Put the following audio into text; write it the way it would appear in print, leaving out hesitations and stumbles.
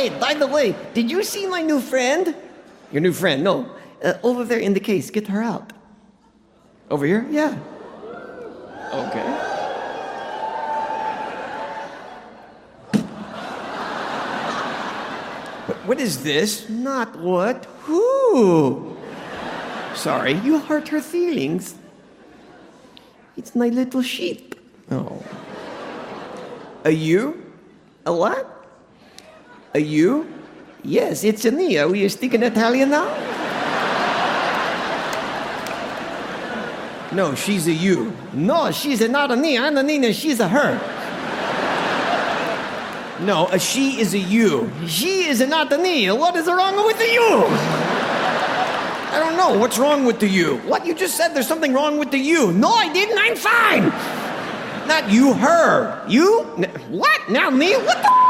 Hey, by the way, did you see my new friend? Your new friend? No. Over there in the case. Get her out. Over here? Yeah. Okay. What is this? Not what? Who? Sorry, you hurt her feelings. It's my little sheep. Oh. A you? A what? A you? Yes, it's a me. Are we speaking Italian now? No, she's a you. No, she's not a me. I'm a Nina. She's a her. No, a she is a you. She is not a me. What is wrong with the you? I don't know. What's wrong with the you? What? You just said there's something wrong with the you. No, I didn't. I'm fine. Not you, her. You? What? Now me? What the